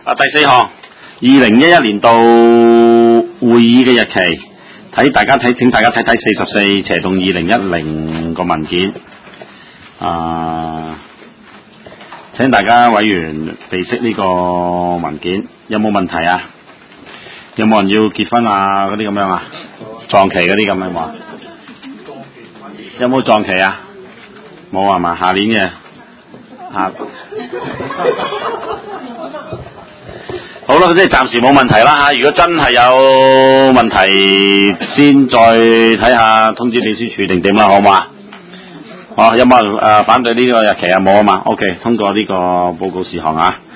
第4項，2011年度會議嘅日期，請大家睇44/2010個文件。請大家委員備悉呢個文件。有冇問題啊？有冇人要結婚啊？嗰啲咁樣啊？撞期嗰啲咁樣冇啊？有冇撞期啊？冇係嘛？下年嘅好啦，即係暫時冇問題啦嚇。如果真係有問題，先再睇下通知秘書處定點啦，好嘛？有冇人反對呢個日期啊？冇啊嘛。OK， 通過呢個報告事項啊。